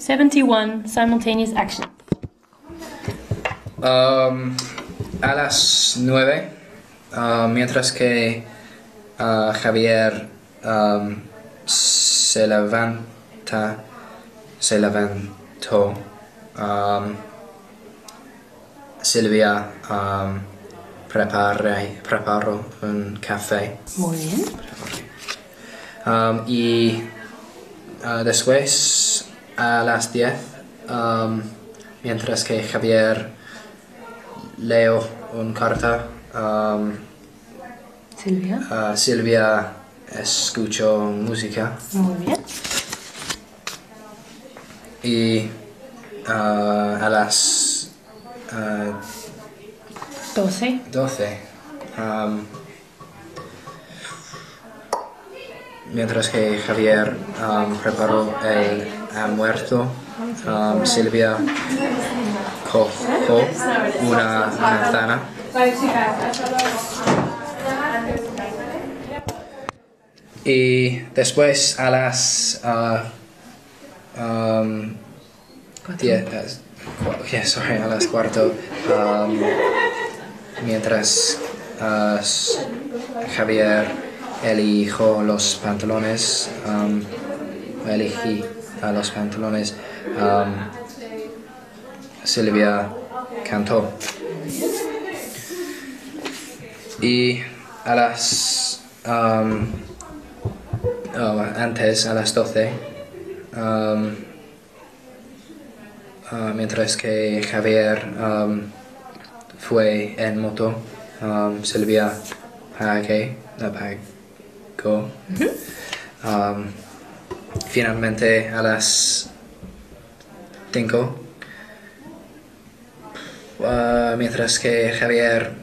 71. Simultaneous action. A las 9, mientras que Javier se levantó, Silvia preparó un café. Muy bien. Y después, a las 10, mientras que Javier leo una carta, Silvia. Silvia escuchó música. Muy bien. Y a las 12. 12, mientras que Javier preparó el almuerzo, Silvia cogió una manzana y después a las 10, a las 4, mientras Javier eligió los pantalones, Silvia cantó. Y a las antes, a las 12, mientras que Javier fue en moto, Silvia pagó. Finalmente a las 5, mientras que Javier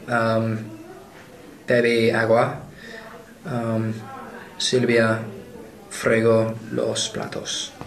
bebe agua, Silvia fregó los platos.